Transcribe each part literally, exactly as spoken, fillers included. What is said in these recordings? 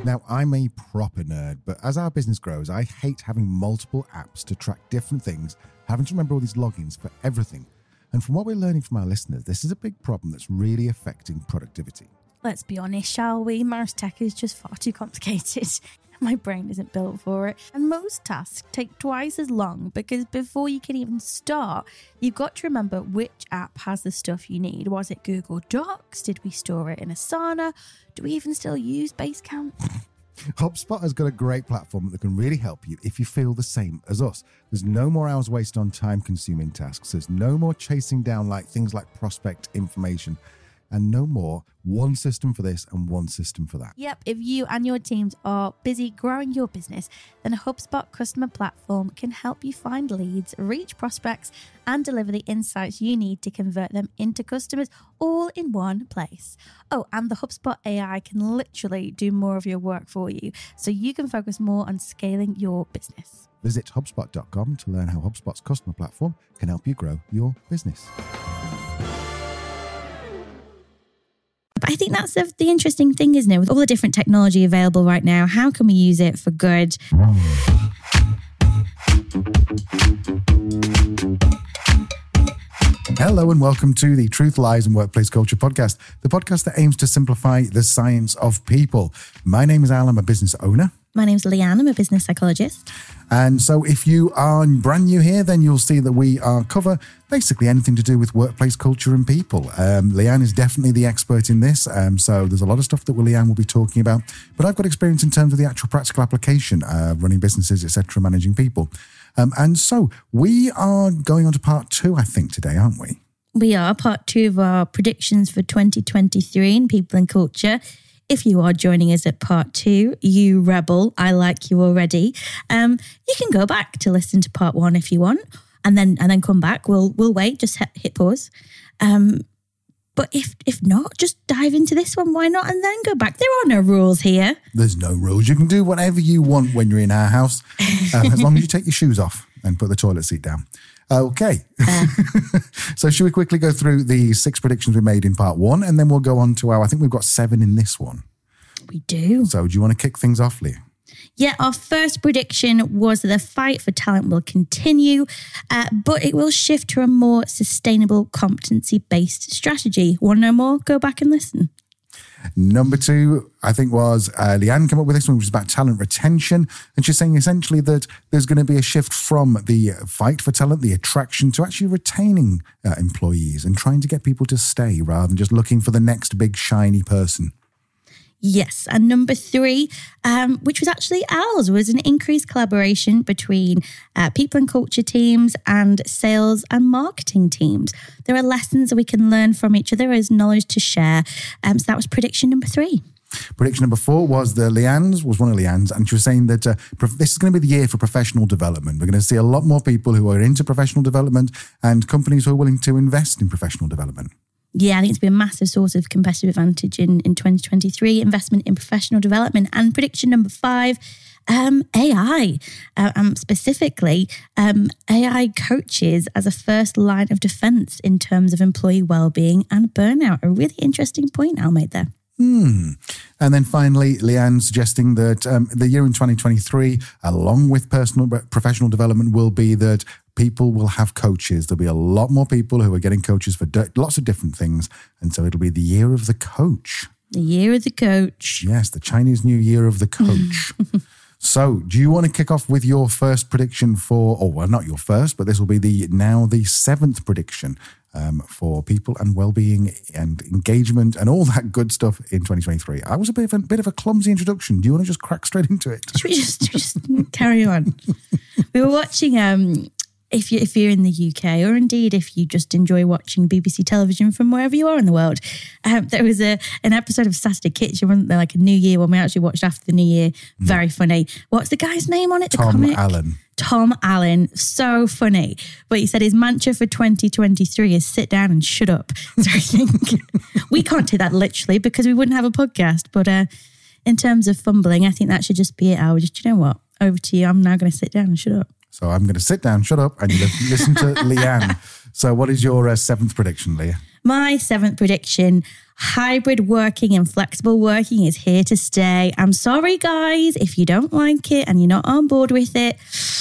Now, I'm a proper nerd, but as our business grows, I hate having multiple apps to track different things, having to remember all these logins for everything. And from what we're learning from our listeners, this is a big problem that's really affecting productivity. Let's be honest, shall we? Most tech is just far too complicated. My brain isn't built for it. And most tasks take twice as long because before you can even start, you've got to remember which app has the stuff you need. Was it Google Docs? Did we store it in Asana? Do we even still use Basecamp? HubSpot has got a great platform that can really help you if you feel the same as us. There's no more hours wasted on time-consuming tasks. There's no more chasing down like things like prospect information. And no more one system for this and one system for that. Yep, if you and your teams are busy growing your business, then a HubSpot customer platform can help you find leads, reach prospects, and deliver the insights you need to convert them into customers all in one place. Oh, and the HubSpot A I can literally do more of your work for you, so you can focus more on scaling your business. Visit HubSpot dot com to learn how HubSpot's customer platform can help you grow your business. I think that's the, the interesting thing, isn't it? With all the different technology available right now, how can we use it for good? Hello and welcome to the Truth, Lies and Workplace Culture podcast, the podcast that aims to simplify the science of people. My name is Al, I'm a business owner. My name's Leanne, I'm a business psychologist. And so if you are brand new here, then you'll see that we are cover basically anything to do with workplace culture and people. Um, Leanne is definitely the expert in this. Um, so there's a lot of stuff that Leanne will be talking about. But I've got experience in terms of the actual practical application, uh, running businesses, et cetera, managing people. Um, and so we are going on to part two, I think, today, aren't we? We are part two of our predictions for twenty twenty-three in people and culture. If you are joining us at part two, you rebel, I like you already. Um, you can go back to listen to part one if you want, and then and then come back. We'll we'll wait. Just hit, hit pause. Um, but if if not, just dive into this one. Why not? And then go back. There are no rules here. There's no rules. You can do whatever you want when you're in our house, um, as long as you take your shoes off and put the toilet seat down. Okay. Uh, so should we quickly go through the six predictions we made in part one, and then we'll go on to our, I think we've got seven in this one. We do. So do you want to kick things off, Leah? Yeah, our first prediction was that the fight for talent will continue, uh, but it will shift to a more sustainable competency-based strategy. Want to know more? Go back and listen. Number two, I think, was uh, Leanne came up with this one, which is about talent retention. And she's saying essentially that there's going to be a shift from the fight for talent, the attraction, to actually retaining uh, employees and trying to get people to stay rather than just looking for the next big shiny person. Yes. And number three, um, which was actually ours, was an increased collaboration between uh, people and culture teams and sales and marketing teams. There are lessons that we can learn from each other. There is knowledge to share. Um, so that was prediction number three. Prediction number four was the Leanne's, was one of Leanne's, and she was saying that uh, prof- this is going to be the year for professional development. We're going to see a lot more people who are into professional development and companies who are willing to invest in professional development. Yeah, I think it's been a massive source of competitive advantage in, in twenty twenty-three, investment in professional development. And prediction number five, um, A I. Uh, um, specifically, um, A I coaches as a first line of defense in terms of employee well-being and burnout. A really interesting point Al made there. Hmm. And then finally, Leanne suggesting that um, the year in twenty twenty-three, along with personal professional development, will be that people will have coaches. There'll be a lot more people who are getting coaches for d- lots of different things. And so it'll be the year of the coach. The year of the coach. Yes, the Chinese New Year of the coach. So do you want to kick off with your first prediction for, or well, not your first, but this will be the now the seventh prediction um, for people and well-being and engagement and all that good stuff in twenty twenty-three. I was a bit of a, bit of a clumsy introduction. Do you want to just crack straight into it? Should we just, just carry on? We were watching... Um, If, you, if you're in the U K, or indeed if you just enjoy watching B B C television from wherever you are in the world, um, there was a an episode of Saturday Kitchen, wasn't there, like a New Year one we actually watched after the New Year. Very mm. funny. What's the guy's name on it? The Tom comic? Allen. Tom Allen. So funny. But he said his mantra for twenty twenty-three is sit down and shut up. So I think we can't take that literally because we wouldn't have a podcast. But uh, in terms of fumbling, I think that should just be it. I would just, you know what? Over to you. I'm now going to sit down and shut up. So I'm going to sit down, shut up, and you listen to Leanne. So what is your uh, seventh prediction, Leah? My seventh prediction, hybrid working and flexible working is here to stay. I'm sorry, guys, if you don't like it and you're not on board with it.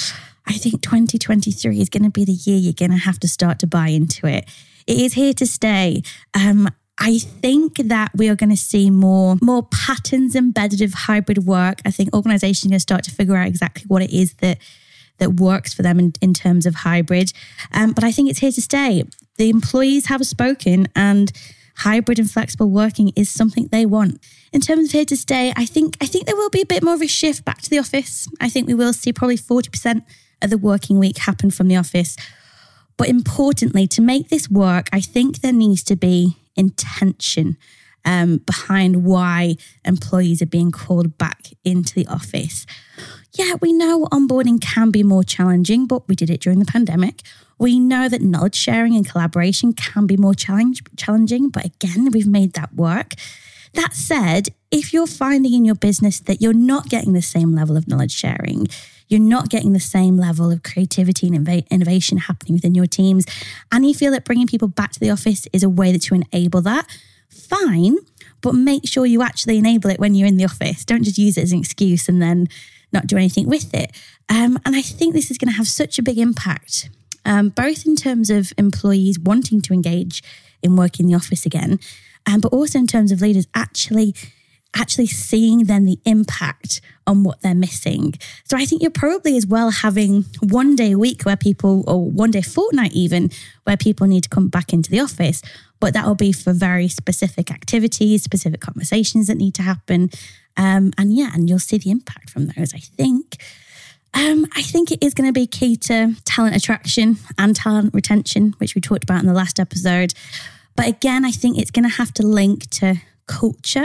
I think twenty twenty-three is going to be the year you're going to have to start to buy into it. It is here to stay. Um, I think that we are going to see more, more patterns embedded of hybrid work. I think organizations are going to start to figure out exactly what it is that that works for them in, in terms of hybrid. Um, but I think it's here to stay. The employees have spoken, and hybrid and flexible working is something they want. In terms of here to stay, I think I think there will be a bit more of a shift back to the office. I think we will see probably forty percent of the working week happen from the office. But importantly, to make this work, I think there needs to be intention um, behind why employees are being called back into the office. Yeah, we know onboarding can be more challenging, but we did it during the pandemic. We know that knowledge sharing and collaboration can be more challenge, challenging, but again, we've made that work. That said, if you're finding in your business that you're not getting the same level of knowledge sharing, you're not getting the same level of creativity and inv- innovation happening within your teams, and you feel that bringing people back to the office is a way to enable that, fine, but make sure you actually enable it when you're in the office. Don't just use it as an excuse and then not do anything with it. Um, and I think this is going to have such a big impact, um, both in terms of employees wanting to engage in working in the office again, um, but also in terms of leaders actually actually seeing then the impact on what they're missing. So I think you're probably as well having one day a week where people, or one day a fortnight even, where people need to come back into the office, but that will be for very specific activities, specific conversations that need to happen. Um, and yeah, and you'll see the impact from those, I think. Um, I think it is going to be key to talent attraction and talent retention, which we talked about in the last episode. But again, I think it's going to have to link to culture.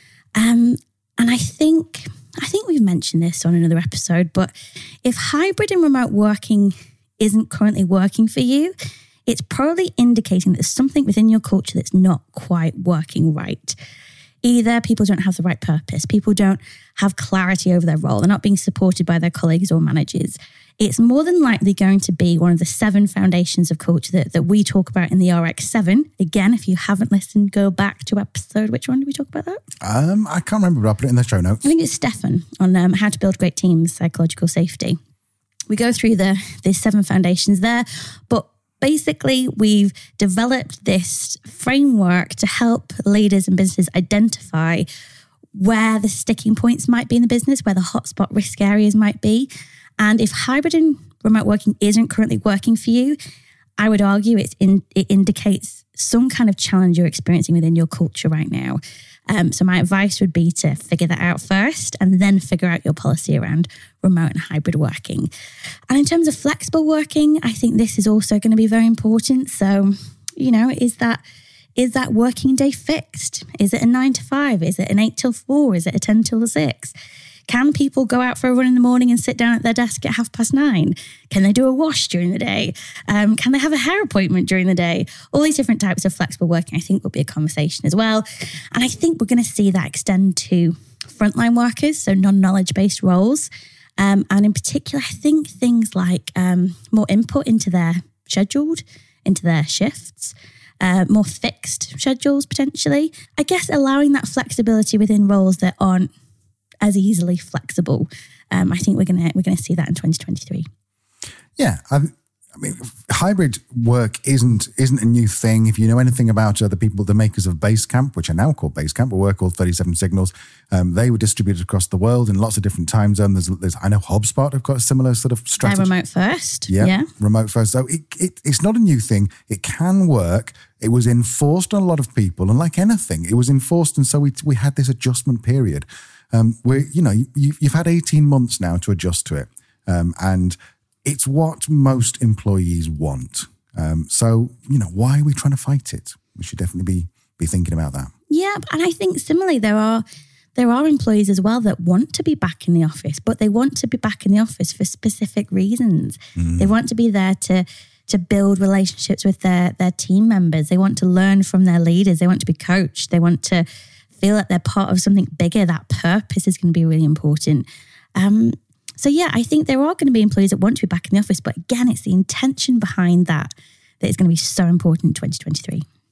Um, and I think, I think we've mentioned this on another episode, but if hybrid and remote working isn't currently working for you, it's probably indicating that there's something within your culture that's not quite working right. Either people don't have the right purpose, people don't have clarity over their role, they're not being supported by their colleagues or managers. It's more than likely going to be one of the seven foundations of culture that, that we talk about in the R X seven. Again, if you haven't listened, go back to episode, which one did we talk about that? Um, I can't remember, but I'll put it in the show notes. I think it's Stefan on um, how to build great teams, psychological safety. We go through the, the seven foundations there, but basically, we've developed this framework to help leaders and businesses identify where the sticking points might be in the business, where the hotspot risk areas might be. And if hybrid and remote working isn't currently working for you, I would argue it's in, it indicates some kind of challenge you're experiencing within your culture right now. Um, so my advice would be to figure that out first and then figure out your policy around remote and hybrid working. And in terms of flexible working, I think this is also going to be very important. So, you know, is that is that working day fixed? Is it a nine to five? Is it an eight till four? Is it a ten till six? Can people go out for a run in the morning and sit down at their desk at half past nine? Can they do a wash during the day? Um, can they have a hair appointment during the day? All these different types of flexible working, I think, will be a conversation as well. And I think we're going to see that extend to frontline workers, so non-knowledge-based roles. Um, and in particular, I think things like um, more input into their scheduled, into their shifts, uh, more fixed schedules potentially. I guess allowing that flexibility within roles that aren't as easily flexible. Um, I think we're gonna we're gonna see that in twenty twenty-three. Yeah, I've, I mean, hybrid work isn't isn't a new thing. If you know anything about uh, the people, the makers of Basecamp, which are now called Basecamp, but were called thirty-seven Signals, um, they were distributed across the world in lots of different time zones. There's, there's I know HubSpot have got a similar sort of strategy. They're remote first. Yeah, yeah, remote first. So it, it it's not a new thing. It can work. It was enforced on a lot of people, and like anything, it was enforced, and so we we had this adjustment period. Um, where, you know, you, you've had eighteen months now to adjust to it. Um, and it's what most employees want. Um, so, you know, why are we trying to fight it? We should definitely be be thinking about that. Yeah, and I think similarly, there are there are employees as well that want to be back in the office, but they want to be back in the office for specific reasons. Mm. They want to be there to to build relationships with their their team members. They want to learn from their leaders. They want to be coached. They want to feel that they're part of something bigger. That purpose is going to be really important. Um, so yeah, I think there are going to be employees that want to be back in the office, but again, it's the intention behind that that is going to be so important in twenty twenty-three.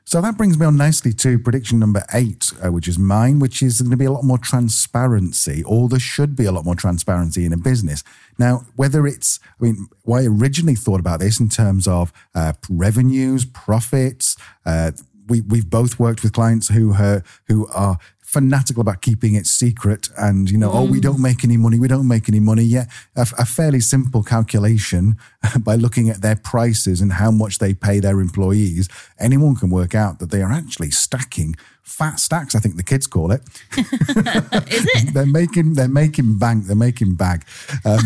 So that brings me on nicely to prediction number eight, uh, which is mine, which is going to be a lot more transparency, or there should be a lot more transparency in a business. Now, whether it's, I mean, well, I originally thought about this in terms of uh, revenues, profits. Uh, we, we've both worked with clients who, uh, who are fanatical about keeping it secret and, you know, mm. oh, we don't make any money, we don't make any money. Yeah, a, a fairly simple calculation by looking at their prices and how much they pay their employees, anyone can work out that they are actually stacking fat stacks, I think the kids call it. Is it? they're making they're making bank, they're making bag. Um,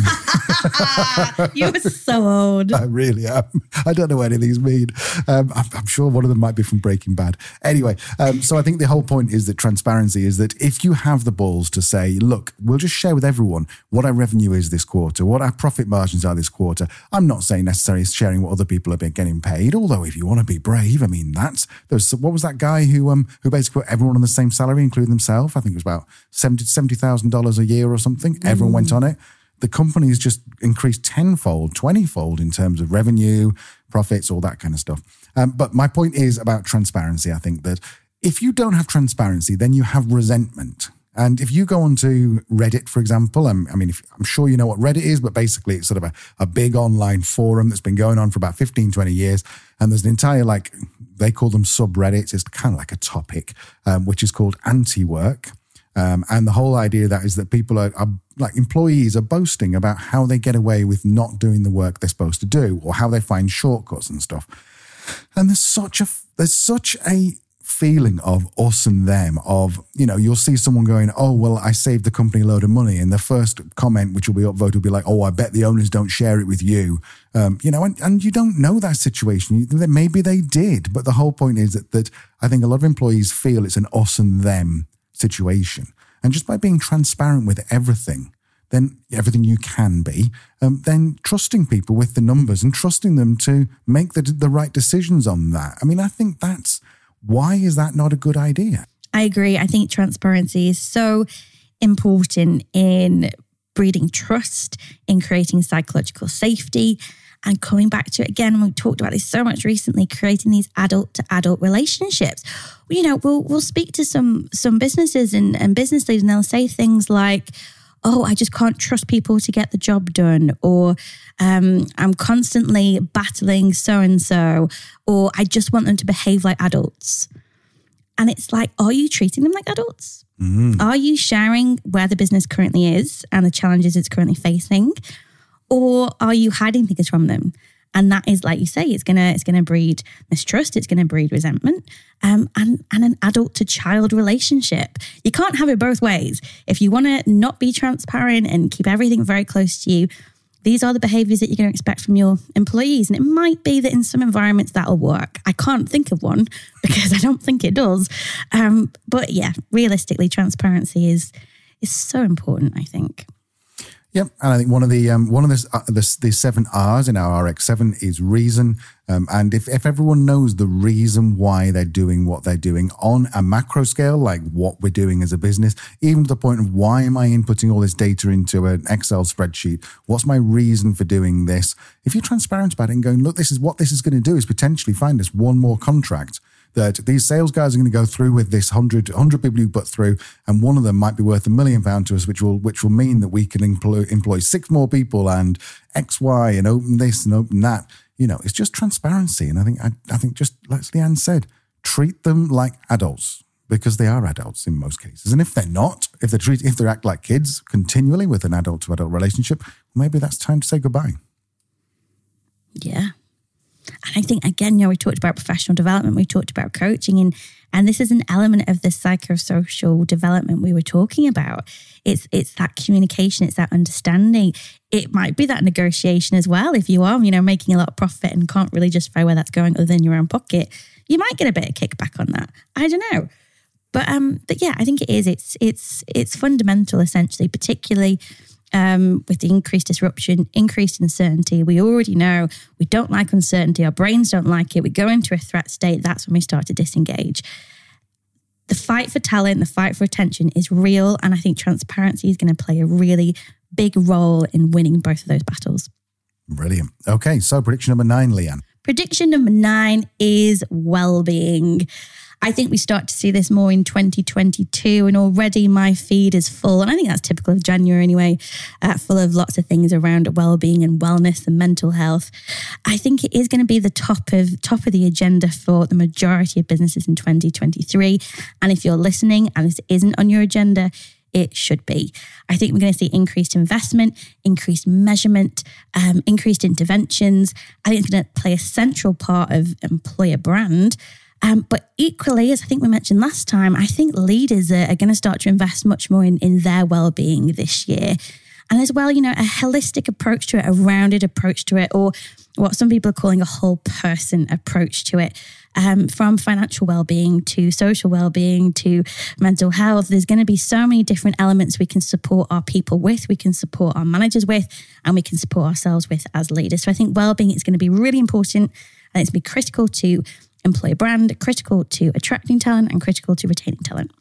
You're so old. I really am. I don't know what any of these mean. Um, I'm, I'm sure one of them might be from Breaking Bad. Anyway, um, so I think the whole point is that transparency is that if you have the balls to say, look, we'll just share with everyone what our revenue is this quarter, what our profit margins are this quarter. I'm not saying necessarily sharing what other people are getting paid, although if you want to be brave, I mean, that's, there's, what was that guy who um who basically put everyone on the same salary, including himself? I think it was about seventy thousand dollars a year or something. Mm. Everyone went on it. The company has just increased tenfold, twenty-fold in terms of revenue, profits, all that kind of stuff. Um, but my point is about transparency. I think that if you don't have transparency, then you have resentment. And if you go onto Reddit, for example, um, I mean, if, I'm sure you know what Reddit is, but basically it's sort of a, a big online forum that's been going on for about fifteen, twenty years. And there's an entire, like, they call them subreddits. It's kind of like a topic, um, which is called anti-work. Um, and the whole idea of that is that people are, are, like employees are boasting about how they get away with not doing the work they're supposed to do, or how they find shortcuts and stuff. And there's such a, there's such a feeling of us and them, of, you know, you'll see someone going, oh, well, I saved the company a load of money. And the first comment, which will be upvoted, will be like, oh, I bet the owners don't share it with you. Um, you know, and, and you don't know that situation. Maybe they did. But the whole point is that, that I think a lot of employees feel it's an us and them situation. And just by being transparent with everything, then everything you can be, um, then trusting people with the numbers and trusting them to make the the right decisions on that. I mean, I think that's, why is that not a good idea? I agree. I think transparency is so important in breeding trust, in creating psychological safety, and coming back to it again, we talked about this so much recently, creating these adult to adult relationships. You know, we'll we'll speak to some some businesses and, and business leaders, and they'll say things like, oh, I just can't trust people to get the job done, or um, I'm constantly battling so-and-so, or I just want them to behave like adults. And it's like, are you treating them like adults? Mm-hmm. Are you sharing where the business currently is and the challenges it's currently facing? Or are you hiding things from them? And that is, like you say, it's gonna it's gonna breed mistrust, it's gonna breed resentment, um, and and an adult to child relationship. You can't have it both ways. If you want to not be transparent and keep everything very close to you, these are the behaviors that you're going to expect from your employees. And it might be that in some environments that'll work. I can't think of one because I don't think it does. Um, but yeah, realistically, transparency is is so important, I think. Yep, and I think one of the um, one of the, uh, the the seven R's in our R X seven is reason. Um, and if, if everyone knows the reason why they're doing what they're doing on a macro scale, like what we're doing as a business, even to the point of why am I inputting all this data into an Excel spreadsheet? What's my reason for doing this? If you're transparent about it and going, look, this is what this is going to do, is potentially find us one more contract that these sales guys are going to go through with this one hundred, one hundred people you put through, and one of them might be worth a million pounds to us, which will which will mean that we can employ, employ six more people and X, Y, and open this and open that. You know, it's just transparency. And I think, I, I think just like Leanne said, treat them like adults, because they are adults in most cases. And if they're not, if they treat, if they act like kids continually with an adult to adult relationship, maybe that's time to say goodbye. Yeah. And I think, again, you know, we talked about professional development, we talked about coaching, and and this is an element of the psychosocial development we were talking about. It's it's that communication, it's that understanding. It might be that negotiation as well. If you are, you know, making a lot of profit and can't really justify where that's going other than your own pocket, you might get a bit of kickback on that. I don't know. But um, but yeah, I think it is. It's it's it's fundamental, essentially, particularly Um, with the increased disruption, increased uncertainty. We already know we don't like uncertainty. Our brains don't like it. We go into a threat state. That's when we start to disengage. The fight for talent, the fight for attention is real. And I think transparency is going to play a really big role in winning both of those battles. Brilliant. Okay, so prediction number nine, Leanne. Prediction number nine is well-being. I think we start to see this more in twenty twenty-two, and already my feed is full, and I think that's typical of January anyway, uh, full of lots of things around well-being and wellness and mental health. I think it is going to be the top of top of the agenda for the majority of businesses in twenty twenty-three. And if you're listening and this isn't on your agenda, it should be. I think we're going to see increased investment, increased measurement, um, increased interventions. I think it's going to play a central part of employer brand. Um, but equally, as I think we mentioned last time, I think leaders are, are going to start to invest much more in, in their well-being this year. And as well, you know, a holistic approach to it, a rounded approach to it, or what some people are calling a whole person approach to it. Um, from financial well-being to social well-being to mental health, there's going to be so many different elements we can support our people with, we can support our managers with, and we can support ourselves with as leaders. So I think well-being is going to be really important, and it's going to be critical to employer brand, critical to attracting talent, and critical to retaining talent.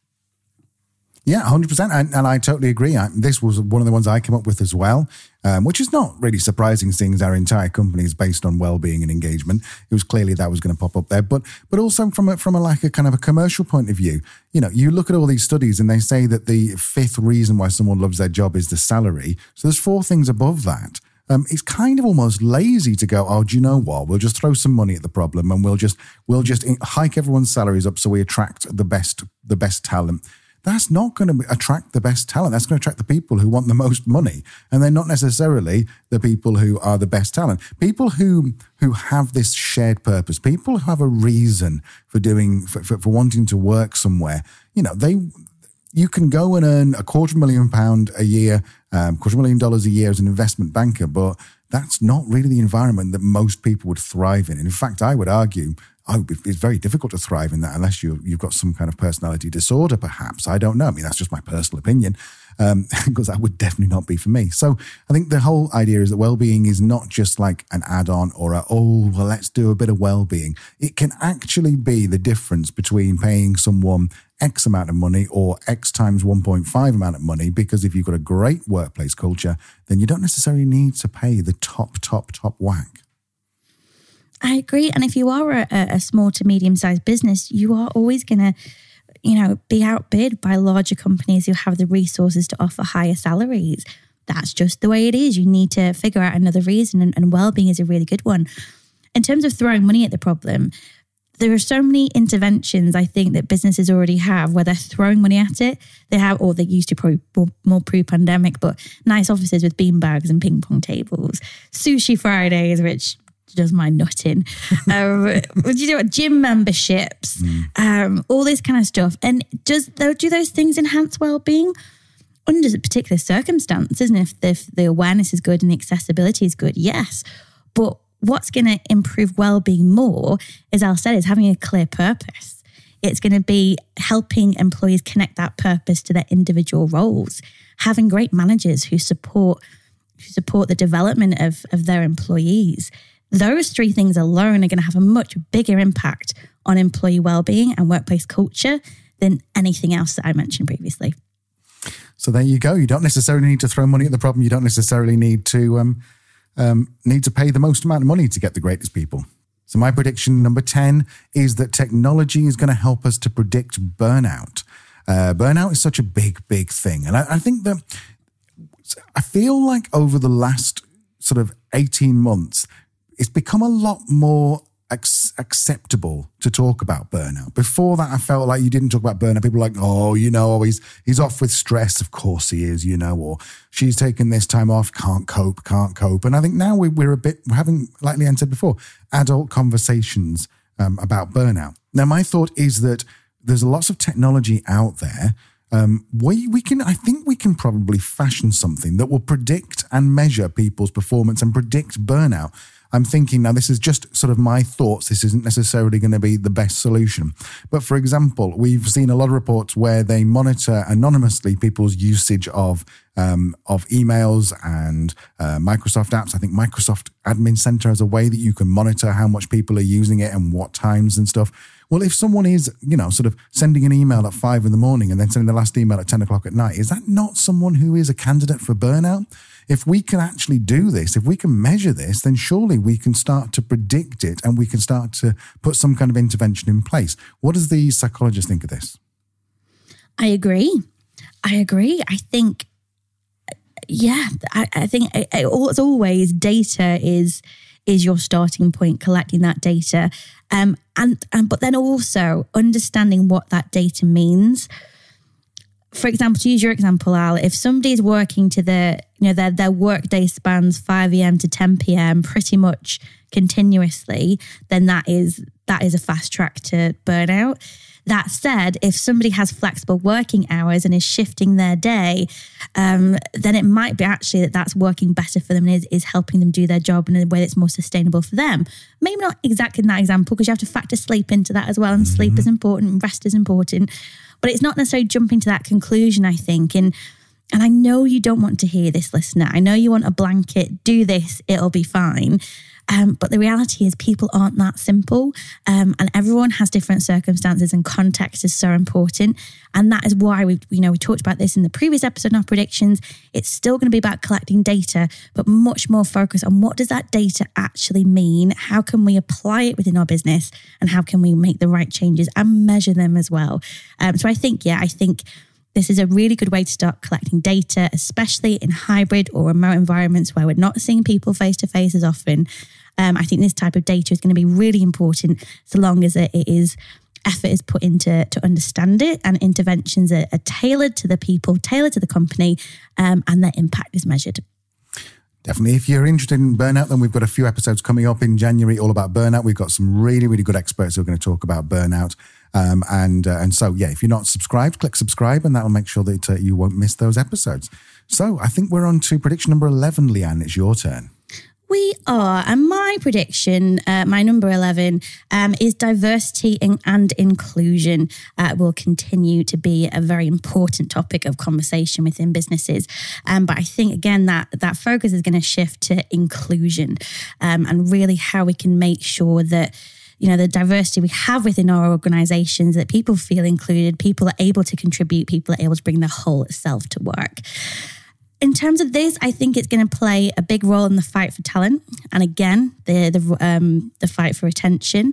Yeah, one hundred percent. And, and I totally agree. I, this was one of the ones I came up with as well, um, which is not really surprising, seeing as our entire company is based on well-being and engagement. It was clearly that was going to pop up there. But but also from a, from a, like a kind of a commercial point of view, you know, you look at all these studies and they say that the fifth reason why someone loves their job is the salary. So there's four things above that. Um, it's kind of almost lazy to go, oh, do you know what? We'll just throw some money at the problem and we'll just we'll just hike everyone's salaries up so we attract the best the best talent. That's not going to attract the best talent. That's going to attract the people who want the most money. And they're not necessarily the people who are the best talent. People who who have this shared purpose, people who have a reason for doing, for, for, for wanting to work somewhere, you know, they... You can go and earn a quarter million pound a year, um, quarter million dollars a year as an investment banker, but that's not really the environment that most people would thrive in. And in fact, I would argue, oh, it's very difficult to thrive in that unless you, you've got some kind of personality disorder, perhaps. I don't know. I mean, that's just my personal opinion, um, because that would definitely not be for me. So I think the whole idea is that well-being is not just like an add-on or a, oh, well, let's do a bit of well-being. It can actually be the difference between paying someone X amount of money or X times one point five amount of money, because if you've got a great workplace culture, then you don't necessarily need to pay the top, top, top whack. I agree. And if you are a, a small to medium-sized business, you are always going to, you know, be outbid by larger companies who have the resources to offer higher salaries. That's just the way it is. You need to figure out another reason, and, and well-being is a really good one. In terms of throwing money at the problem, there are so many interventions I think that businesses already have where they're throwing money at it. They have, or they used to probably more, more pre-pandemic, but nice offices with beanbags and ping pong tables, sushi Fridays, which does my nutting, um, you know, gym memberships, mm. um, all this kind of stuff. And does do those things enhance well-being? Under particular circumstances, and if the, if the awareness is good and the accessibility is good, yes. But what's going to improve well-being more, as Al said, is having a clear purpose. It's going to be helping employees connect that purpose to their individual roles, having great managers who support who support the development of, of their employees. Those three things alone are going to have a much bigger impact on employee well-being and workplace culture than anything else that I mentioned previously. So there you go. You don't necessarily need to throw money at the problem. You don't necessarily need to... Um, Um, need to pay the most amount of money to get the greatest people. So my prediction number ten is that technology is going to help us to predict burnout. Uh, burnout is such a big, big thing. And I, I think that I feel like over the last sort of eighteen months, it's become a lot more ac- acceptable to talk about burnout. Before that, I felt like you didn't talk about burnout. People were like, oh, you know, he's, he's off with stress. Of course he is, you know, or she's taken this time off, can't cope, can't cope. And I think now we, we're a bit, we're having, like Leanne said before, adult conversations um, about burnout. Now, my thought is that there's lots of technology out there. Um, we, we can, I think we can probably fashion something that will predict and measure people's performance and predict burnout. I'm thinking, now this is just sort of my thoughts. This isn't necessarily going to be the best solution. But for example, we've seen a lot of reports where they monitor anonymously people's usage of um, of emails and uh, Microsoft apps. I think Microsoft Admin Center has a way that you can monitor how much people are using it and what times and stuff. Well, if someone is, you know, sort of sending an email at five in the morning and then sending the last email at ten o'clock at night, is that not someone who is a candidate for burnout? If we can actually do this, if we can measure this, then surely we can start to predict it and we can start to put some kind of intervention in place. What does the psychologist think of this? I agree. I agree. I think, yeah, I, I think it, it, as always, data is is your starting point, collecting that data. Um, and, and but then also understanding what that data means. For example, to use your example, Al, if somebody is working to the, you know, their, their work day spans five a.m. to ten p.m. pretty much continuously, then that is that is a fast track to burnout. That said, if somebody has flexible working hours and is shifting their day, um, then it might be actually that that's working better for them and is, is helping them do their job in a way that's more sustainable for them. Maybe not exactly in that example, because you have to factor sleep into that as well. And mm-hmm. sleep is important, rest is important. But it's not necessarily jumping to that conclusion, I think. And, and I know you don't want to hear this, listener. I know you want a blanket, do this, it'll be fine. Um, but the reality is people aren't that simple, um, and everyone has different circumstances, and context is so important. And that is why we, you know, we talked about this in the previous episode in our predictions. It's still going to be about collecting data, but much more focus on what does that data actually mean? How can we apply it within our business, and how can we make the right changes and measure them as well? Um, so I think, yeah, I think this is a really good way to start collecting data, especially in hybrid or remote environments where we're not seeing people face to face as often. Um, I think this type of data is going to be really important, so long as it is effort is put into to understand it, and interventions are, are tailored to the people, tailored to the company, um, and their impact is measured. Definitely. If you're interested in burnout, then we've got a few episodes coming up in January all about burnout. We've got some really, really good experts who are going to talk about burnout. Um, and uh, and so, yeah, if you're not subscribed, click subscribe, and that will make sure that uh, you won't miss those episodes. So I think we're on to prediction number eleven, Leanne. It's your turn. We are, and my prediction, uh, my number eleven, um, is diversity in, and inclusion uh, will continue to be a very important topic of conversation within businesses. Um, but I think, again, that that focus is going to shift to inclusion, um, and really how we can make sure that, you know, the diversity we have within our organizations, that people feel included, people are able to contribute, people are able to bring their whole self to work. In terms of this, I think it's going to play a big role in the fight for talent. And again, the the um, the fight for retention.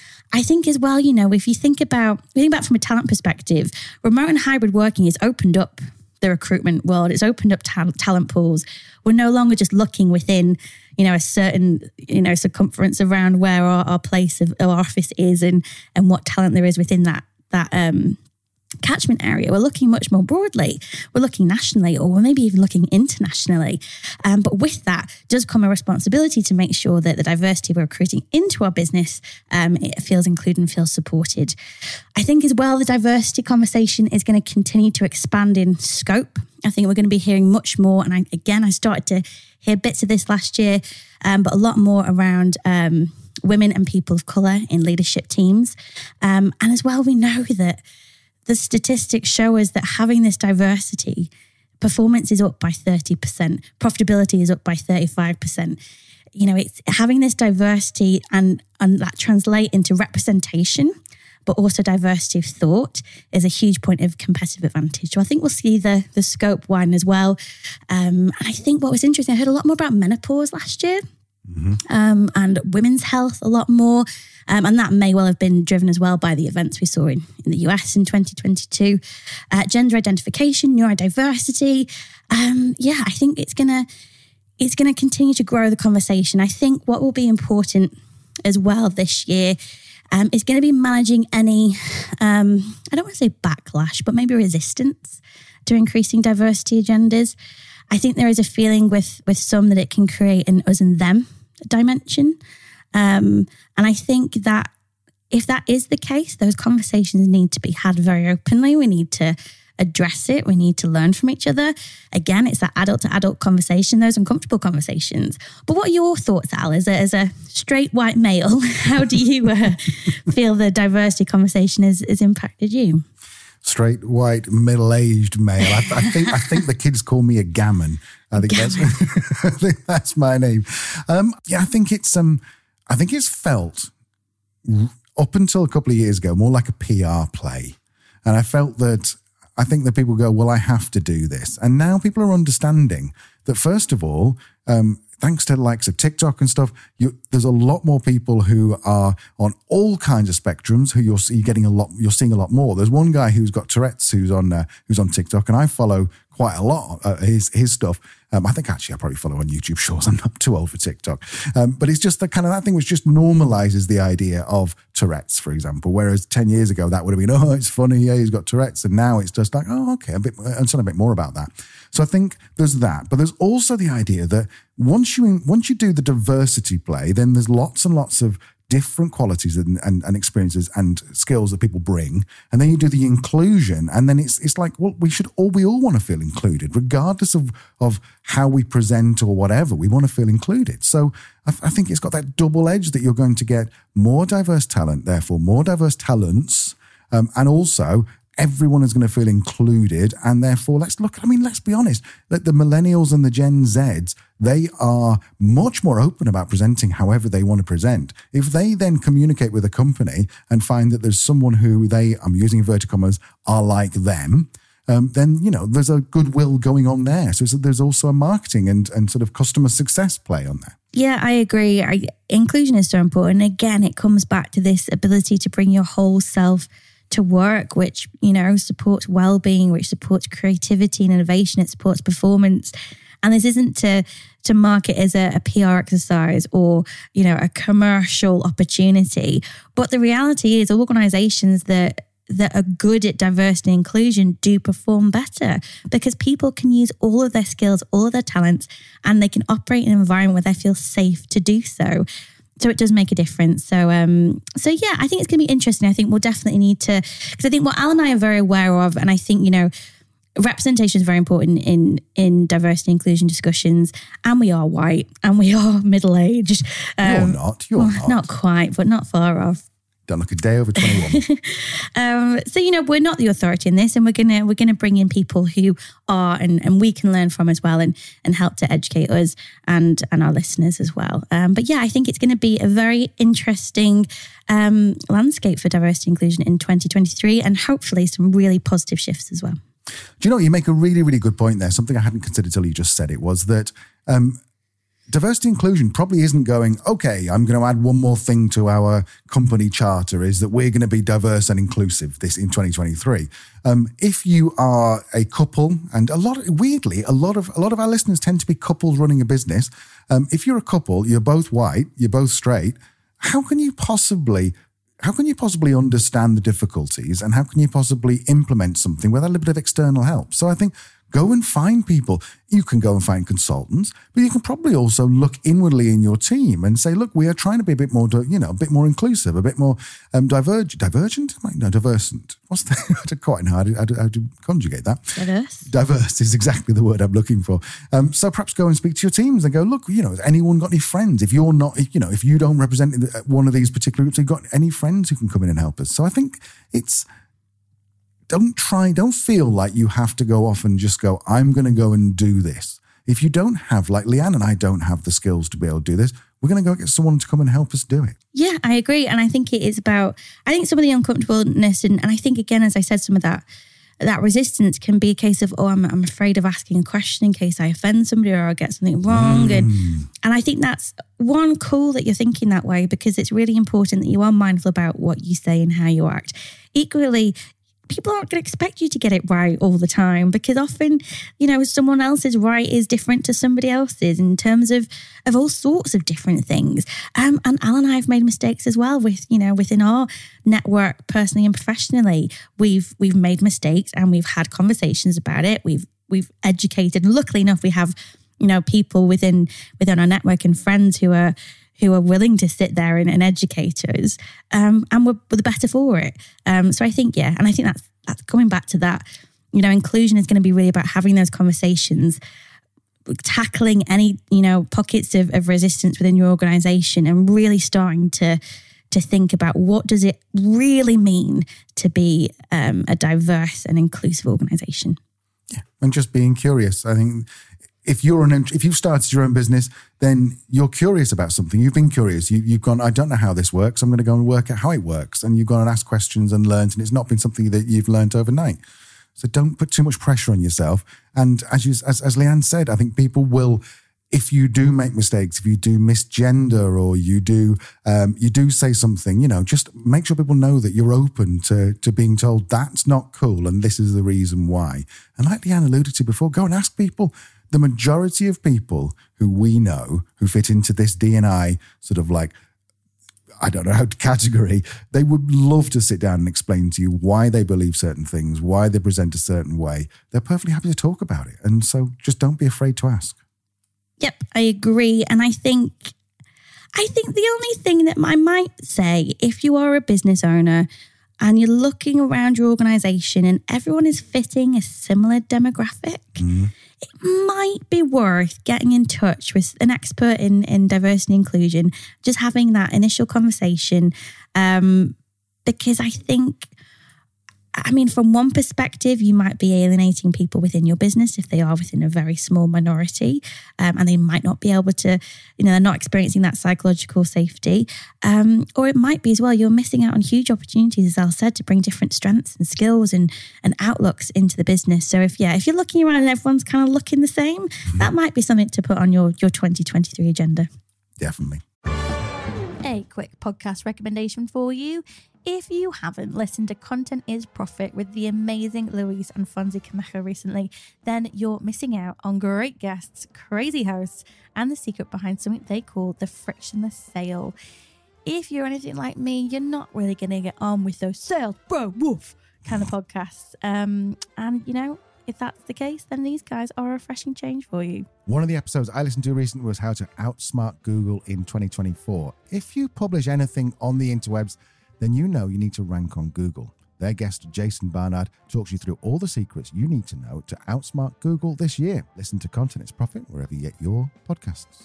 I think as well, you know, if you think about, think about from a talent perspective, remote and hybrid working has opened up the recruitment world. It's opened up ta- talent pools. We're no longer just looking within, you know, a certain, you know, circumference around where our, our place of our office is and and what talent there is within that that um catchment area. We're looking much more broadly. We're looking nationally, or we're maybe even looking internationally. Um, but with that does come a responsibility to make sure that the diversity we're recruiting into our business, um, it feels included and feels supported. I think as well, the diversity conversation is going to continue to expand in scope. I think we're going to be hearing much more. And I, again, I started to hear bits of this last year, um, but a lot more around um, women and people of colour in leadership teams. Um, and as well, we know that the statistics show us that having this diversity, performance is up by thirty percent, profitability is up by thirty-five percent. You know, it's having this diversity and, and that translate into representation, but also diversity of thought is a huge point of competitive advantage. So I think we'll see the, the scope widen as well. Um, and I think what was interesting, I heard a lot more about menopause last year. Mm-hmm. Um, and women's health a lot more. Um, and that may well have been driven as well by the events we saw in, in the U S in twenty twenty-two. Uh, gender identification, neurodiversity. Um, yeah, I think it's gonna it's gonna continue to grow the conversation. I think what will be important as well this year um, is going to be managing any, um, I don't want to say backlash, but maybe resistance to increasing diversity agendas. I think there is a feeling with with some that it can create an us and them dimension. Um, and I think that if that is the case, those conversations need to be had very openly. We need to address it. We need to learn from each other. Again, it's that adult to adult conversation, those uncomfortable conversations. But what are your thoughts, Al, as a, as a straight white male? How do you uh, feel the diversity conversation has, has impacted you? Straight, white, middle-aged male. I, I think I think the kids call me a gammon. I think gammon. that's I think that's my name. Um, yeah, I think it's um, I think it's felt up until a couple of years ago, more like a P R play. And I felt that, I think that people go, well, I have to do this. And now people are understanding that, first of all, um, thanks to the likes of TikTok and stuff, you, there's a lot more people who are on all kinds of spectrums who you're, you're getting a lot, you're seeing a lot more. There's one guy who's got Tourette's who's on uh, who's on TikTok, and I follow quite a lot of his his stuff. Um, I think actually I probably follow on YouTube Shorts. I'm not too old for TikTok. Um, but it's just the kind of that thing which just normalizes the idea of Tourette's, for example. Whereas ten years ago, that would have been, oh, it's funny. Yeah, he's got Tourette's. And now it's just like, oh, okay, a bit, understand a bit more about that. So I think there's that. But there's also the idea that once you once you do the diversity play, then there's lots and lots of different qualities and, and, and experiences and skills that people bring. And then you do the inclusion, and then it's it's like, well, we should all, we all want to feel included, regardless of, of how we present or whatever. We want to feel included. So I, I think it's got that double edge that you're going to get more diverse talent, therefore more diverse talents, um, and also everyone is going to feel included. And therefore, let's look, I mean, let's be honest, that the millennials and the Gen Zs, they are much more open about presenting however they want to present. If they then communicate with a company and find that there's someone who they, I'm using inverted commas, are like them, um, then, you know, there's a goodwill going on there. So there's also a marketing and, and sort of customer success play on there. Yeah, I agree. I, inclusion is so important. Again, it comes back to this ability to bring your whole self to work, which, you know, supports well-being, which supports creativity and innovation. It supports performance. And this isn't to to market as a, a P R exercise or, you know, a commercial opportunity. But the reality is organizations that that are good at diversity and inclusion do perform better because people can use all of their skills, all of their talents, and they can operate in an environment where they feel safe to do so. So it does make a difference. So, um, so yeah, I think it's going to be interesting. I think we'll definitely need to, because I think what Al and I are very aware of, and I think, you know, representation is very important in in diversity and inclusion discussions. And we are white, and we are middle aged. Um, You're not. You're well, not. Not quite, but not far off. Don't look a day over twenty-one. um, so, you know, we're not the authority in this, and we're gonna we're gonna bring in people who are and, and we can learn from as well, and and help to educate us and and our listeners as well. Um, but yeah, I think it's going to be a very interesting um, landscape for diversity and inclusion in twenty twenty-three, and hopefully some really positive shifts as well. Do you know, you make a really, really good point there. Something I hadn't considered till you just said it was that um, diversity inclusion probably isn't going, okay, I'm going to add one more thing to our company charter is that we're going to be diverse and inclusive this in twenty twenty-three. Um, if you are a couple, and a lot of, weirdly, a lot of a lot of our listeners tend to be couples running a business. Um, if you're a couple, you're both white, you're both straight, how can you possibly How can you possibly understand the difficulties, and how can you possibly implement something without a little bit of external help? So I think go and find people. You can go and find consultants, but you can probably also look inwardly in your team and say, look, we are trying to be a bit more, you know, a bit more inclusive, a bit more um, divergent, divergent? No, diversent. What's that? I don't quite know how to, how to, how to conjugate that. Diverse. Diverse is exactly the word I'm looking for. Um, so perhaps go and speak to your teams and go, look, you know, has anyone got any friends? If you're not, you know, if you don't represent one of these particular groups, you've got any friends who can come in and help us. So I think it's, Don't try, don't feel like you have to go off and just go, I'm going to go and do this. If you don't have, like Leanne and I don't have the skills to be able to do this, we're going to go get someone to come and help us do it. Yeah, I agree. And I think it is about, I think some of the uncomfortableness, and, and I think, again, as I said, some of that that resistance can be a case of, oh, I'm, I'm afraid of asking a question in case I offend somebody or I get something wrong. Mm. And, and I think that's, one, cool that you're thinking that way, because it's really important that you are mindful about what you say and how you act. Equally, people aren't going to expect you to get it right all the time, because often, you know, someone else's right is different to somebody else's in terms of, of all sorts of different things. Um, and Al and I have made mistakes as well with, you know, within our network, personally and professionally. We've we've made mistakes and we've had conversations about it. We've we've educated. And luckily enough, we have, you know, people within within our network and friends who are who are willing to sit there and, and educate us, um, and we're, we're the better for it. Um, so I think, yeah, and I think that's, that's coming back to that, you know, inclusion is going to be really about having those conversations, tackling any, you know, pockets of, of resistance within your organization, and really starting to to think about what does it really mean to be um, a diverse and inclusive organization. Yeah, and just being curious. I think if you're an if you've started your own business, then you're curious about something. You've been curious. You, you've gone, I don't know how this works. I'm going to go and work out how it works. And you've gone and asked questions and learned, and it's not been something that you've learned overnight. So don't put too much pressure on yourself. And as you, as, as Leanne said, I think people will, if you do make mistakes, if you do misgender or you do um, you do say something, you know, just make sure people know that you're open to, to being told that's not cool and this is the reason why. And like Leanne alluded to before, go and ask people. The majority of people who we know who fit into this D and I sort of like, I don't know how to category, they would love to sit down and explain to you why they believe certain things, why they present a certain way. They're perfectly happy to talk about it. And so just don't be afraid to ask. Yep, I agree. And I think, I think the only thing that I might say, if you are a business owner and you're looking around your organization and everyone is fitting a similar demographic, mm. it might be worth getting in touch with an expert in, in diversity and inclusion, just having that initial conversation. Um, because I think, I mean, from one perspective, you might be alienating people within your business if they are within a very small minority, um, and they might not be able to, you know, they're not experiencing that psychological safety. Um, or it might be as well, you're missing out on huge opportunities, as Al said, to bring different strengths and skills and, and outlooks into the business. So if, yeah, if you're looking around and everyone's kind of looking the same, mm-hmm. that might be something to put on your, your twenty twenty-three agenda. Definitely. A quick podcast recommendation for you. If you haven't listened to Content is Profit with the amazing Luis and Fonzie Camacho recently, then you're missing out on great guests, crazy hosts, and the secret behind something they call the frictionless sale. If you're anything like me, you're not really going to get on with those sales, bro, woof, kind of podcasts. Um, and, you know, if that's the case, then these guys are a refreshing change for you. One of the episodes I listened to recently was how to outsmart Google in twenty twenty-four. If you publish anything on the interwebs, then you know you need to rank on Google. Their guest, Jason Barnard, talks you through all the secrets you need to know to outsmart Google this year. Listen to Content is Profit wherever you get your podcasts.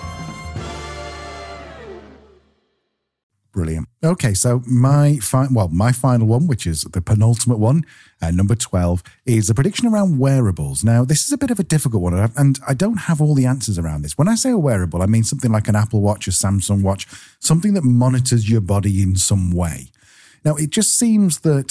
Brilliant. Okay, so my fi- well, my final one, which is the penultimate one, uh, number twelve, is a prediction around wearables. Now, this is a bit of a difficult one, and I don't have all the answers around this. When I say a wearable, I mean something like an Apple Watch, a Samsung Watch, something that monitors your body in some way. Now, it just seems that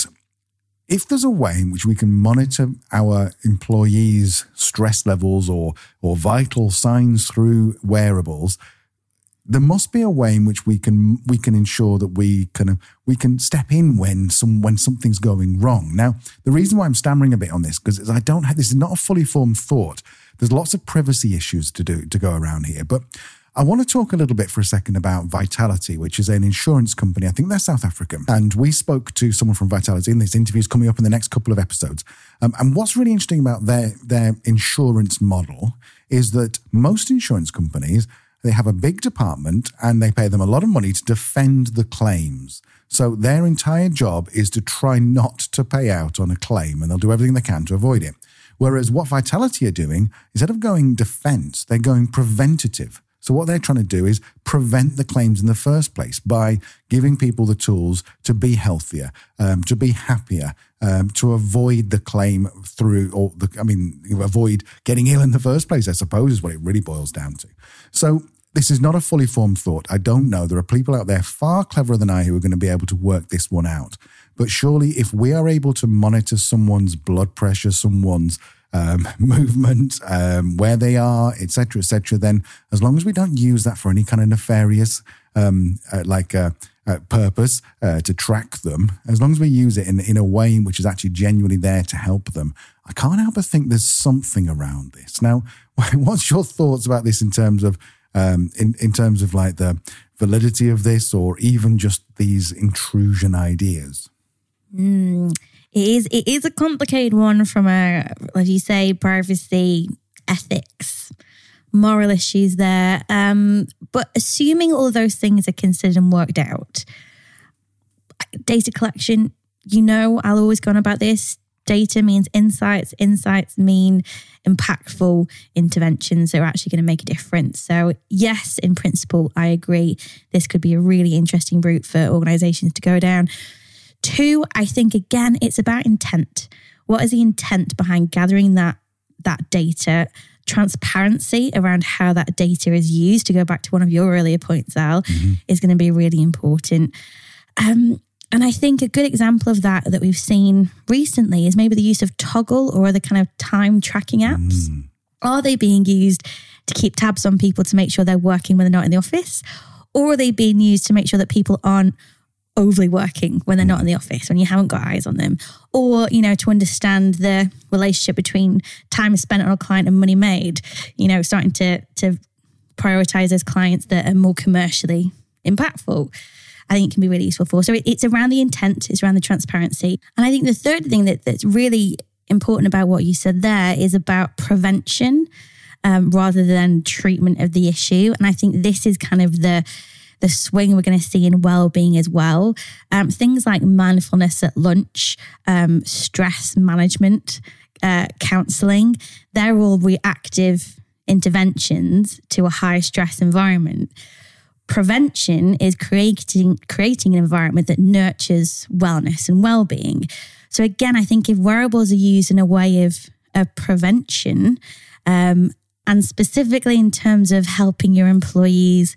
if there's a way in which we can monitor our employees' stress levels or or vital signs through wearables, there must be a way in which we can we can ensure that we can we can step in when some when something's going wrong. Now, the reason why I'm stammering a bit on this because I don't have this is not a fully formed thought. There's lots of privacy issues to do to go around here, but I want to talk a little bit for a second about Vitality, which is an insurance company. I think they're South African, and we spoke to someone from Vitality, and this interview is coming up in the next couple of episodes. Um, and what's really interesting about their their insurance model is that most insurance companies, they have a big department and they pay them a lot of money to defend the claims. So their entire job is to try not to pay out on a claim, and they'll do everything they can to avoid it. Whereas what Vitality are doing, instead of going defense, they're going preventative. So what they're trying to do is prevent the claims in the first place by giving people the tools to be healthier, um, to be happier, um, to avoid the claim through, or the, I mean, avoid getting ill in the first place, I suppose, is what it really boils down to. So this is not a fully formed thought. I don't know. There are people out there far cleverer than I who are going to be able to work this one out. But surely if we are able to monitor someone's blood pressure, someone's um, movement, um, where they are, et cetera, et cetera, then as long as we don't use that for any kind of nefarious um, uh, like uh, uh, purpose uh, to track them, as long as we use it in, in a way in which is actually genuinely there to help them, I can't help but think there's something around this. Now, what's your thoughts about this in terms of um, in, in terms of like the validity of this, or even just these intrusion ideas? Mm. It is it is a complicated one from a, as you say, privacy, ethics, moral issues there. Um, but assuming all of those things are considered and worked out, data collection, you know, I'll always go on about this. Data means insights. Insights mean impactful interventions that are actually going to make a difference. So yes, in principle, I agree. This could be a really interesting route for organizations to go down. Two, I think, again, it's about intent. What is the intent behind gathering that that data transparency around how that data is used, to go back to one of your earlier points, Al, mm-hmm. is going to be really important. Um, and I think a good example of that that we've seen recently is maybe the use of Toggl or other kind of time tracking apps. Mm. Are they being used to keep tabs on people to make sure they're working when they're not in the office? Or are they being used to make sure that people aren't overly working when they're not in the office, when you haven't got eyes on them? Or, you know, to understand the relationship between time spent on a client and money made, you know, starting to, to prioritize those clients that are more commercially impactful, I think can be really useful for. So it, it's around the intent, it's around the transparency. And I think the third thing that, that's really important about what you said there is about prevention um, rather than treatment of the issue. And I think this is kind of the the swing we're going to see in well-being as well. Um, things like mindfulness at lunch, um, stress management, uh, counselling, they're all reactive interventions to a high stress environment. Prevention is creating creating an environment that nurtures wellness and well-being. So again, I think if wearables are used in a way of, of prevention, um, and specifically in terms of helping your employees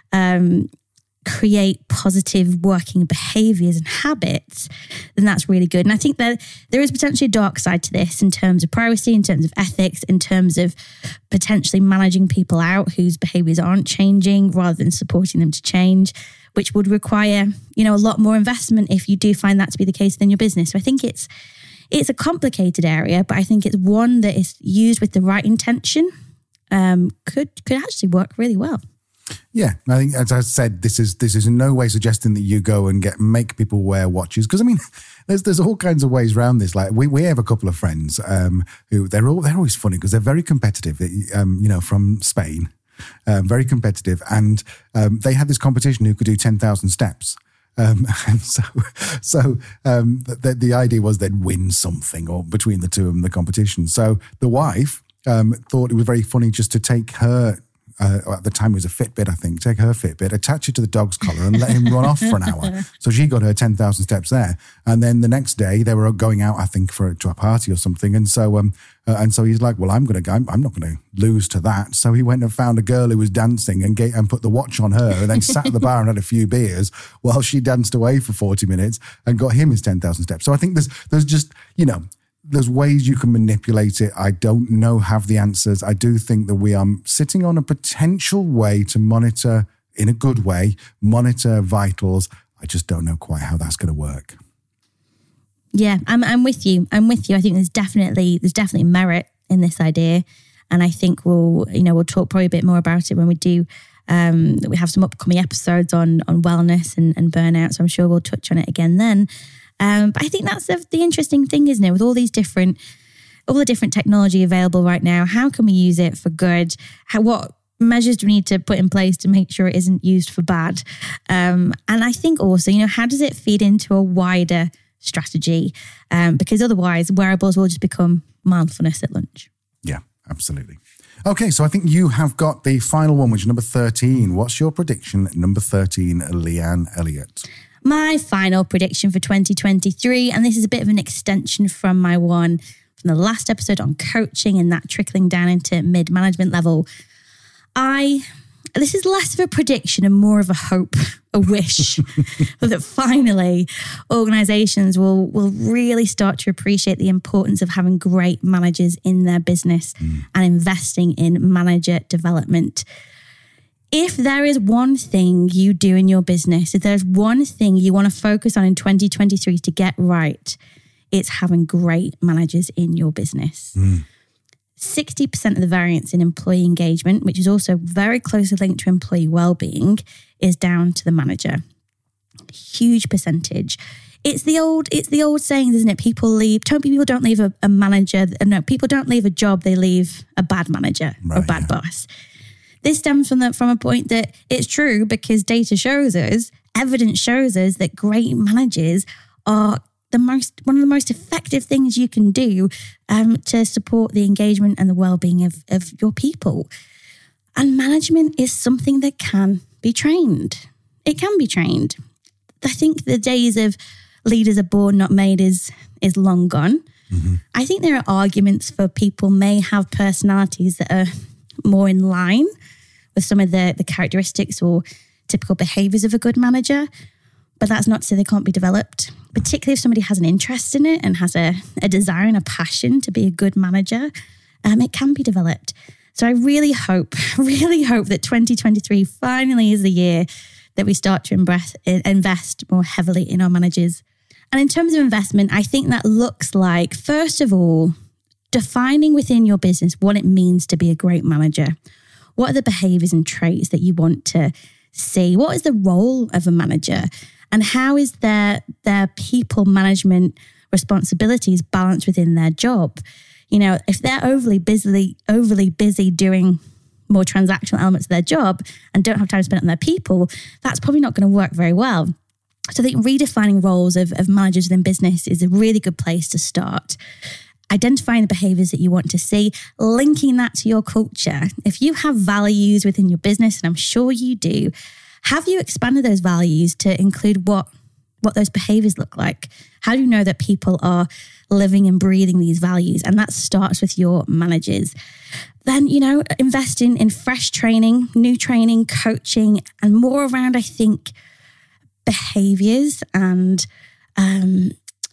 um, create positive working behaviors and habits, then that's really good. And I think that there is potentially a dark side to this in terms of privacy, in terms of ethics, in terms of potentially managing people out whose behaviors aren't changing rather than supporting them to change, which would require, you know, a lot more investment if you do find that to be the case within your business. So I think it's it's a complicated area, but I think it's one that is used with the right intention, um, could could actually work really well. Yeah, I think, as I said, this is this is in no way suggesting that you go and get make people wear watches, because I mean, there's there's all kinds of ways around this. Like we, we have a couple of friends um, who they're all they're always funny because they're very competitive. Um, you know, from Spain, um, very competitive, and um, they had this competition who could do ten thousand steps. Um, and so, so um, the, the idea was they'd win something, or between the two of them, the competition. So the wife um, thought it was very funny just to take her. Uh, at the time it was a Fitbit, I think, take her Fitbit, attach it to the dog's collar and let him run off for an hour. So she got her ten thousand steps there. And then the next day they were going out, I think, for to a party or something. And so um, uh, and so he's like, well, I'm going to go, I'm, I'm not going to lose to that. So he went and found a girl who was dancing and, get, and put the watch on her and then sat at the bar and had a few beers while she danced away for forty minutes and got him his ten thousand steps. So I think there's there's just, you know, there's ways you can manipulate it. I don't know, have the answers. I do think that we are sitting on a potential way to monitor, in a good way, monitor vitals. I just don't know quite how that's going to work. Yeah, I'm I'm with you. I'm with you. I think there's definitely there's definitely merit in this idea, and I think we'll you know we'll talk probably a bit more about it when we do. Um, we have some upcoming episodes on on wellness and, and burnout, so I'm sure we'll touch on it again then. Um, but I think that's the, the interesting thing, isn't it? With all these different, all the different technology available right now, how can we use it for good? How, what measures do we need to put in place to make sure it isn't used for bad? Um, and I think also, you know, how does it feed into a wider strategy? Um, because otherwise, wearables will just become mindfulness at lunch. Yeah, absolutely. Okay, so I think you have got the final one, which is number thirteen. What's your prediction, number thirteen, Leanne Elliott? My final prediction for twenty twenty-three, and this is a bit of an extension from my one from the last episode on coaching and that trickling down into mid-management level. I, this is less of a prediction and more of a hope, a wish, that finally organizations will, will really start to appreciate the importance of having great managers in their business mm. and investing in manager development. If there is one thing you do in your business, if there's one thing you want to focus on in twenty twenty-three to get right, it's having great managers in your business. Mm. sixty percent of the variance in employee engagement, which is also very closely linked to employee well-being, is down to the manager. Huge percentage. It's the old, it's the old saying, isn't it? People leave, people don't leave a, a manager, no, people don't leave a job, they leave a bad manager right, or a bad yeah. boss. This stems from the, from a point that it's true because data shows us, evidence shows us that great managers are the most one of the most effective things you can do um, to support the engagement and the well-being of, of your people. And management is something that can be trained. It can be trained. I think the days of leaders are born, not made is is long gone. Mm-hmm. I think there are arguments for people may have personalities that are more in line with some of the, the characteristics or typical behaviors of a good manager, but that's not to say they can't be developed, particularly if somebody has an interest in it and has a, a desire and a passion to be a good manager. Um, it can be developed. So I really hope, really hope that twenty twenty-three finally is the year that we start to invest, invest more heavily in our managers. And in terms of investment, I think that looks like, first of all, defining within your business what it means to be a great manager. What are the behaviors and traits that you want to see? What is the role of a manager? And how is their, their people management responsibilities balanced within their job? You know, if they're overly busy, overly busy doing more transactional elements of their job and don't have time to spend it on their people, that's probably not going to work very well. So I think redefining roles of, of managers within business is a really good place to start. Identifying the behaviors that you want to see, linking that to your culture. If you have values within your business, and I'm sure you do, have you expanded those values to include what, what those behaviors look like? How do you know that people are living and breathing these values? And that starts with your managers. Then, you know, investing in fresh training, new training, coaching, and more around, I think, behaviors and, um,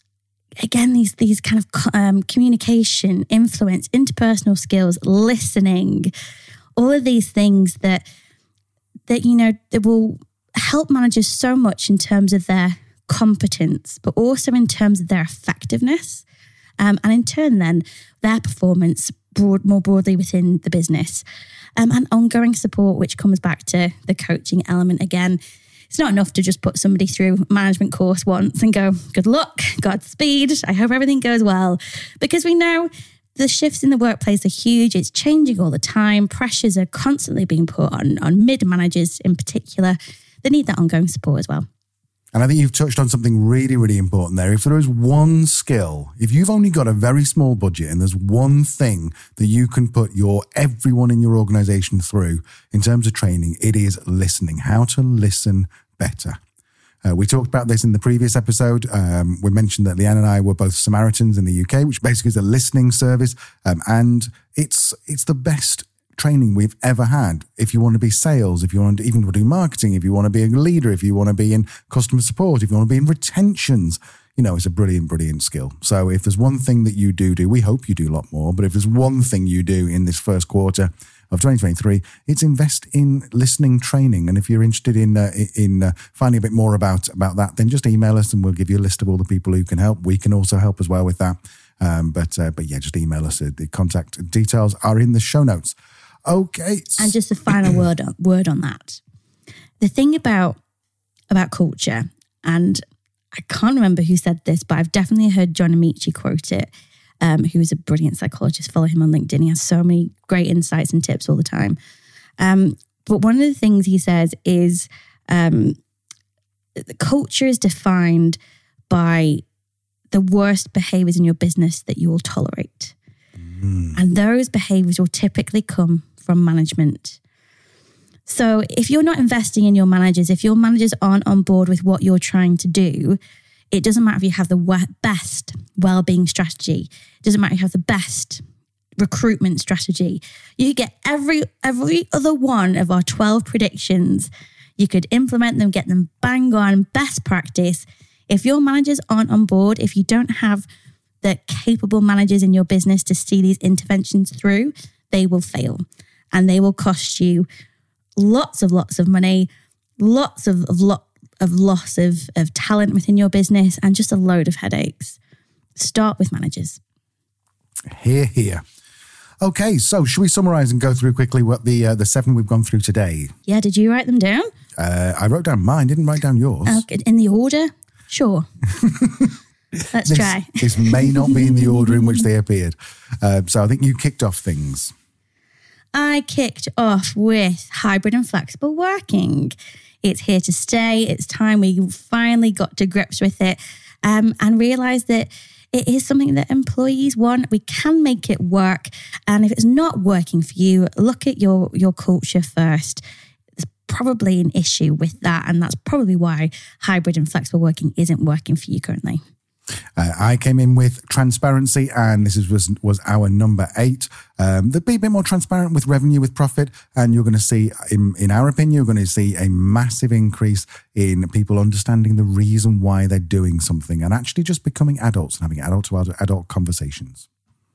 again, these these kind of um, communication, influence, interpersonal skills, listening, all of these things that, that you know, that will help managers so much in terms of their competence, but also in terms of their effectiveness, um, and in turn then their performance broad, more broadly within the business, um, and ongoing support, which comes back to the coaching element again. It's not enough to just put somebody through a management course once and go, good luck, Godspeed, I hope everything goes well, because we know the shifts in the workplace are huge. It's changing all the time. Pressures are constantly being put on, on mid-managers in particular. They need that ongoing support as well. And I think you've touched on something really, really important there. If there is one skill, if you've only got a very small budget and there's one thing that you can put your everyone in your organization through in terms of training, it is listening, how to listen better. Uh, we talked about this in the previous episode. Um, we mentioned that Leanne and I were both Samaritans in the U K, which basically is a listening service. Um, and it's it's the best training we've ever had. If you want to be sales, if you want to even do marketing, if you want to be a leader, if you want to be in customer support, if you want to be in retentions, you know, it's a brilliant, brilliant skill. So if there's one thing that you do do, we hope you do a lot more, but if there's one thing you do in this first quarter of twenty twenty-three, it's invest in listening training. And if you're interested in uh, in uh, finding a bit more about, about that, then just email us and we'll give you a list of all the people who can help. We can also help as well with that. Um, but uh, but yeah, just email us. The contact details are in the show notes. Okay. And just a final word on, word on that. The thing about about culture, and I can't remember who said this, but I've definitely heard John Amici quote it, um, who is a brilliant psychologist. Follow him on LinkedIn. He has so many great insights and tips all the time. Um, but one of the things he says is um, the culture is defined by the worst behaviors in your business that you will tolerate. Mm. And those behaviors will typically come from management. So if you're not investing in your managers, if your managers aren't on board with what you're trying to do, it doesn't matter if you have the best well-being strategy. It doesn't matter if you have the best recruitment strategy. You could get every every other one of our twelve predictions. You could implement them, get them bang on, best practice. If your managers aren't on board, if you don't have the capable managers in your business to see these interventions through, they will fail. And they will cost you lots of lots of money, lots of of, lo- of loss of, of talent within your business, and just a load of headaches. Start with managers. Hear, hear. Okay, so should we summarize and go through quickly what the uh, the seven we've gone through today? Yeah, did you write them down? Uh, I wrote down mine, didn't write down yours. Okay, in the order? Sure. Let's this, try. This may not be in the order in which they appeared. Uh, so I think you kicked off things. I kicked off with hybrid and flexible working. It's here to stay. It's time we finally got to grips with it, um, and realised that it is something that employees want. We can make it work. And if it's not working for you, look at your, your culture first. There's probably an issue with that. And that's probably why hybrid and flexible working isn't working for you currently. Uh, I came in with transparency, and this is, was was our number eight. Um, they'd be a bit more transparent with revenue, with profit, and you're going to see, in, in our opinion, you're going to see a massive increase in people understanding the reason why they're doing something and actually just becoming adults and having adult-to-adult conversations.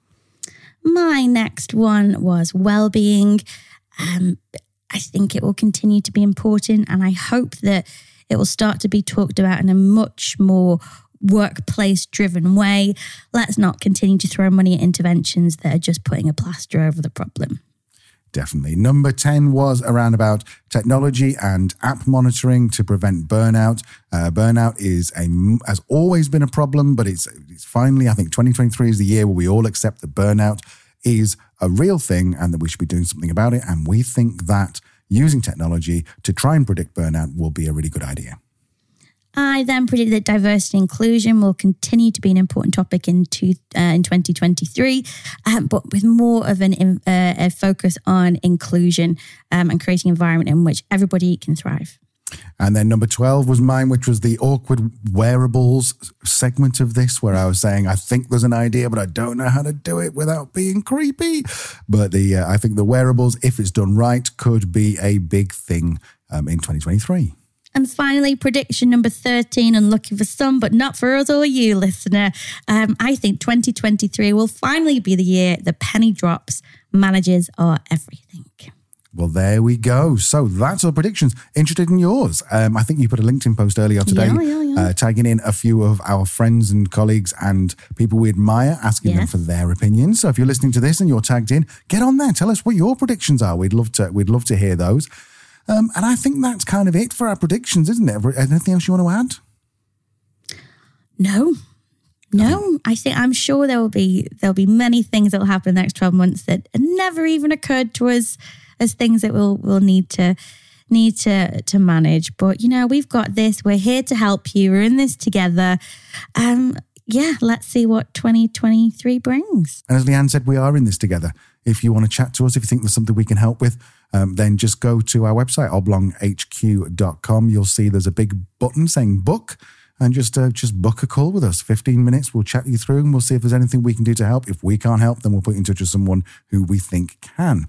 My next one was well-being. Um, I think it will continue to be important, and I hope that it will start to be talked about in a much more workplace-driven way. Let's not continue to throw money at interventions that are just putting a plaster over the problem. Definitely. Number ten was around about technology and app monitoring to prevent burnout. Uh, burnout is a has always been a problem, but it's it's finally, I think twenty twenty-three is the year where we all accept that burnout is a real thing and that we should be doing something about it. And we think that using technology to try and predict burnout will be a really good idea. I then predict that diversity and inclusion will continue to be an important topic in, two, uh, in twenty twenty-three, um, but with more of an uh, a focus on inclusion um, and creating an environment in which everybody can thrive. And then number twelve was mine, which was the awkward wearables segment of this, where I was saying, I think there's an idea, but I don't know how to do it without being creepy. But the uh, I think the wearables, if it's done right, could be a big thing um, in twenty twenty-three. And finally, prediction number thirteen, and looking for some, but not for us or you, listener. Um, I think twenty twenty-three will finally be the year the penny drops. Managers are everything. Well, there we go. So that's our predictions. Interested in yours? Um, I think you put a LinkedIn post earlier today, yeah, yeah, yeah. Uh, tagging in a few of our friends and colleagues and people we admire, asking yes. them for their opinions. So if you're listening to this and you're tagged in, get on there. Tell us what your predictions are. We'd love to. We'd love to hear those. Um, and I think that's kind of it for our predictions, isn't it? Anything else you want to add? No, no. I think I'm sure there will be there'll be many things that will happen in the next twelve months that never even occurred to us as things that we'll we'll need to need to to manage. But you know, we've got this. We're here to help you. We're in this together. Um, yeah, let's see what twenty twenty-three brings. And as Leanne said, we are in this together. If you want to chat to us, if you think there's something we can help with, um, then just go to our website, oblong h q dot com. You'll see there's a big button saying book, and just uh, just book a call with us. fifteen minutes, we'll chat you through and we'll see if there's anything we can do to help. If we can't help, then we'll put you in touch with someone who we think can.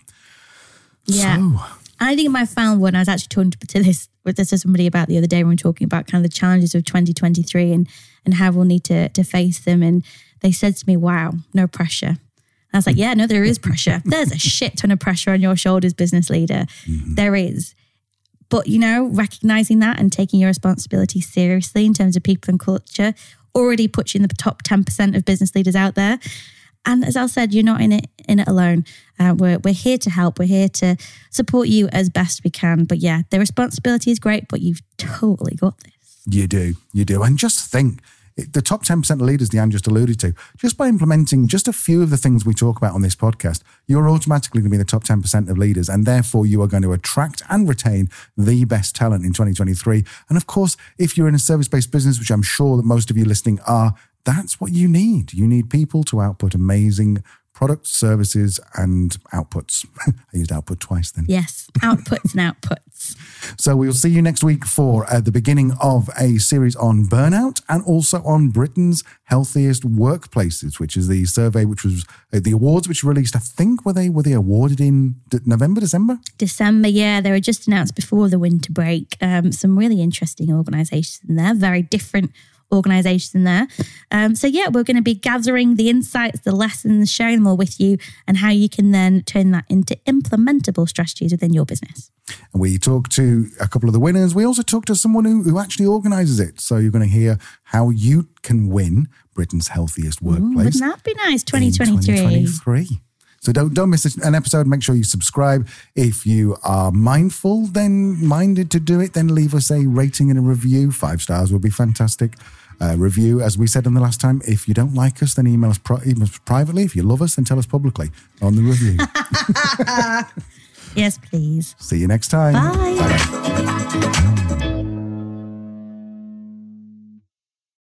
Yeah. So, I think my final one, I was actually talking to this with this to somebody about the other day when we were talking about kind of the challenges of twenty twenty-three and, and how we'll need to, to face them. And they said to me, wow, no pressure. I was like, yeah, no, there is pressure. There's a shit ton of pressure on your shoulders, business leader. Mm-hmm. There is. But, you know, recognizing that and taking your responsibility seriously in terms of people and culture already puts you in the top ten percent of business leaders out there. And as Al said, you're not in it in it alone. Uh, we're we're here to help. We're here to support you as best we can. But yeah, the responsibility is great, but you've totally got this. You do. You do. And just think, the top ten percent of leaders Leanne just alluded to, just by implementing just a few of the things we talk about on this podcast, you're automatically going to be in the top ten percent of leaders. And therefore, you are going to attract and retain the best talent in twenty twenty-three. And of course, if you're in a service-based business, which I'm sure that most of you listening are, that's what you need. You need people to output amazing products, services, and outputs. I used output twice then. Yes, outputs and outputs. So we'll see you next week for uh, the beginning of a series on burnout and also on Britain's healthiest workplaces, which is the survey, which was uh, the awards which were released. I think were they were they awarded in D- November, December? December, yeah. They were just announced before the winter break. Um, some really interesting organisations in there, very different organisations in there. Um, so yeah, we're going to be gathering the insights, the lessons, sharing them all with you and how you can then turn that into implementable strategies within your business. And we talked to a couple of the winners. We also talked to someone who, who actually organises it. So you're going to hear how you can win Britain's healthiest workplace. Ooh, wouldn't that be nice? twenty twenty-three. twenty twenty-three. So don't don't miss an episode. Make sure you subscribe. If you are mindful, then minded to do it, then leave us a rating and a review. Five stars would be fantastic. Uh, review, as we said on the last time. If you don't like us, then email us, pri- email us privately. If you love us, then tell us publicly on the review. Yes, please. See you next time. Bye. Bye-bye.